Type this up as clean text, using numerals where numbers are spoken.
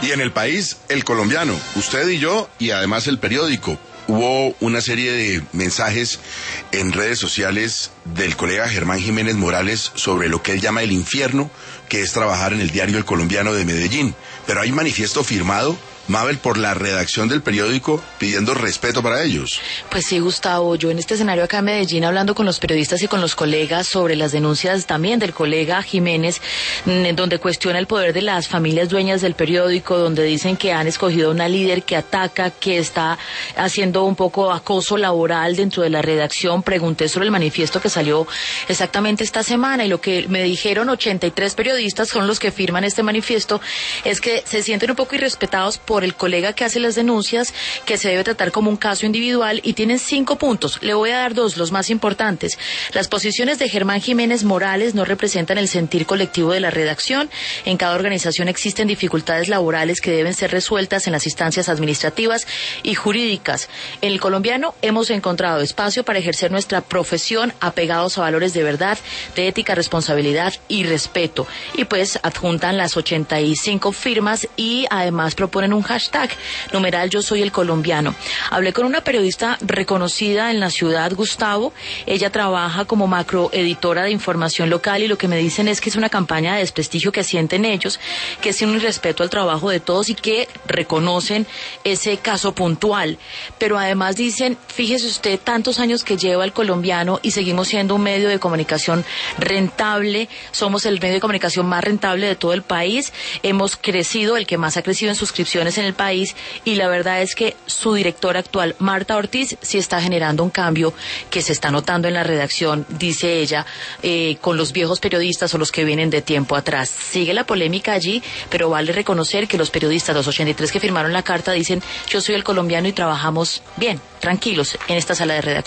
Y en el país, El Colombiano, usted y yo, y además el periódico. Hubo una serie de mensajes en redes sociales del colega Germán Jiménez Morales sobre lo que él llama el infierno, que es trabajar en el diario El Colombiano de Medellín. Pero hay manifiesto firmado, Mabel, por la redacción del periódico pidiendo respeto para ellos. Pues sí, Gustavo, yo en este escenario acá en Medellín hablando con los periodistas y con los colegas sobre las denuncias también del colega Jiménez, donde cuestiona el poder de las familias dueñas del periódico, donde dicen que han escogido una líder que ataca, que está haciendo un poco acoso laboral dentro de la redacción. Pregunté sobre el manifiesto que salió exactamente esta semana y lo que me dijeron 83 periodistas son los que firman este manifiesto, es que se sienten un poco irrespetados por el colega que hace las denuncias, que se debe tratar como un caso individual, y tienen 5 puntos. Le voy a dar 2, los más importantes. Las posiciones de Germán Jiménez Morales no representan el sentir colectivo de la redacción. En cada organización existen dificultades laborales que deben ser resueltas en las instancias administrativas y jurídicas. En El Colombiano hemos encontrado espacio para ejercer nuestra profesión apegados a valores de verdad, de ética, responsabilidad y respeto. Y pues adjuntan las 85 firmas y además proponen un hashtag, numeral yo soy el colombiano. Hablé con una periodista reconocida en la ciudad, Gustavo. Ella trabaja como macroeditora de información local y lo que me dicen es que es una campaña de desprestigio que sienten ellos, que es un irrespeto al trabajo de todos y que reconocen ese caso puntual. Pero además dicen, fíjese usted, tantos años que lleva El Colombiano y seguimos siendo un medio de comunicación rentable, somos el medio de comunicación más rentable de todo el país, hemos crecido, el que más ha crecido en suscripciones en el país, y la verdad es que su directora actual, Marta Ortiz, sí está generando un cambio que se está notando en la redacción, dice ella, con los viejos periodistas o los que vienen de tiempo atrás. Sigue la polémica allí, pero vale reconocer que los periodistas, los 83 que firmaron la carta, dicen yo soy el colombiano y trabajamos bien, tranquilos en esta sala de redacción.